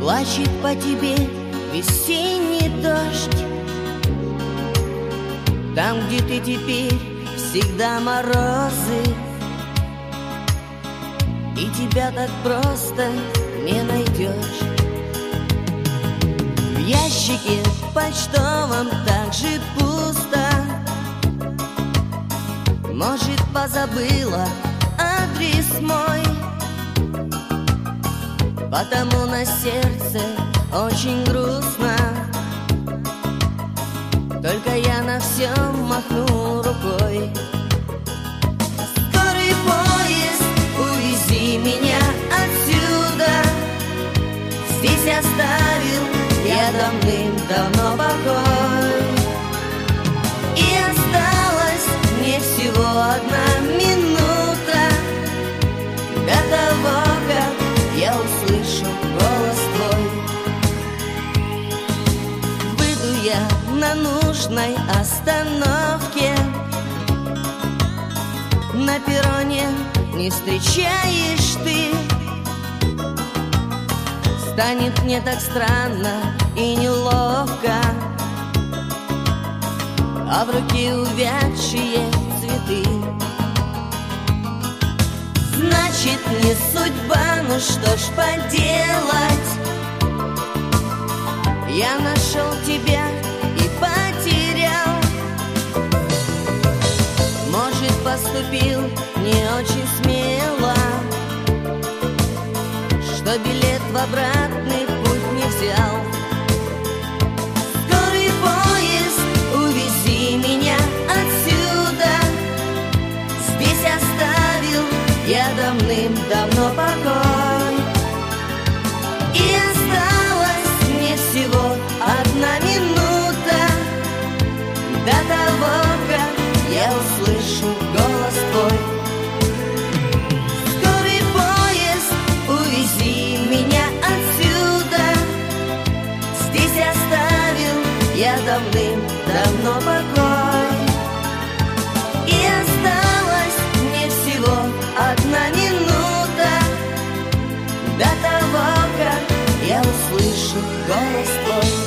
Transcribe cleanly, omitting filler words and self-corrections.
Плачет по тебе весенний дождь. Там, где ты теперь, всегда морозы, и тебя так просто не найдешь. В ящике почтовом так же пусто. Может, позабыла адрес мой, потому на сердце очень грустно. Только я на все махну рукой. Скорый поезд, увези меня отсюда. Здесь оставил я давным-давно покой. И осталась мне всего одна минута до того, как я услышу голос твой. Выйду я на нужной остановке, на перроне не встречаешь ты. Станет мне так странно и неловко, а в руке увядшие цветы. Значит, не судьба, ну что ж поделать. Я нашел тебя и потерял. Может, поступил не очень смело, что билет в обратный путь не взял. Скорый поезд, увези меня отсюда. Здесь оставил я давным-давно покой. И осталась мне всего одна минута до того, как я услышу голос твой. Скорый поезд, увези меня отсюда. Здесь оставил я давным-давно покой. И осталась мне всего одна минута до того, как я услышу голос твой.